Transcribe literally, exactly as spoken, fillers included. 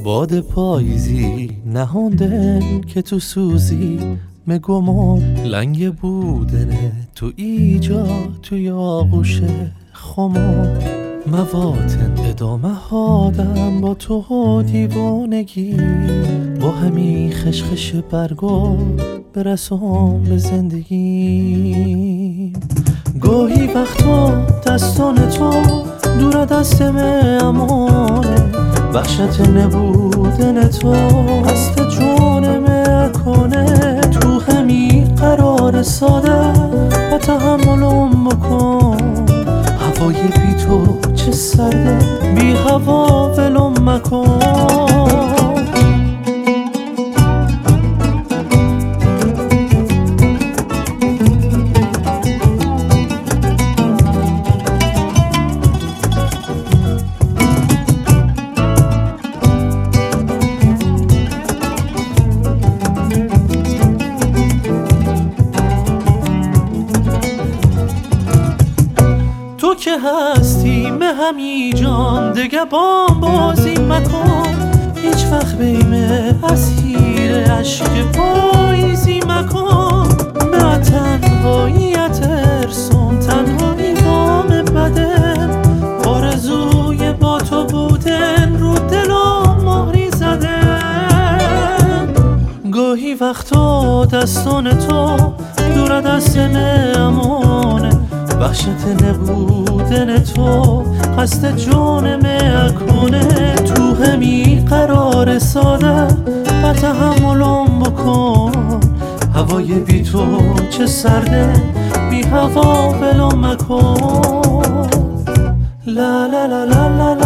باد پاییزی نهوندن که تو سوزی مگمان لنگ بودنه تو ایجا توی آغوش خمام مواتن ادامه هادم با تو دیوانگی با همین خشخش برگا برسام به زندگی. گاهی وقتا دستان تو دور دستم امانه وحشت نبودن تو قصد جونم کنه تو همین قرار ساده و تحملم بکن. هوای بی تو چه سرده بی هوا ولم مکن. تو که هستی به همی جان دیگه بام بازی مکن. هیچ وقت بیمه اسیر عشق پاییزی مکن. به تنهاییت ارسون تنهایی وام بدم آرزوی با تو بودن رو دلم مهری زدم. گاهی وقتا دستان تو دور دستم امانه وحشت نبودن تو قصد جونم کنه تو همی قرار ساده و تحملم بکن. هوای بی تو چه سرده بی هوا ولم مکن. لا لا لا لا لا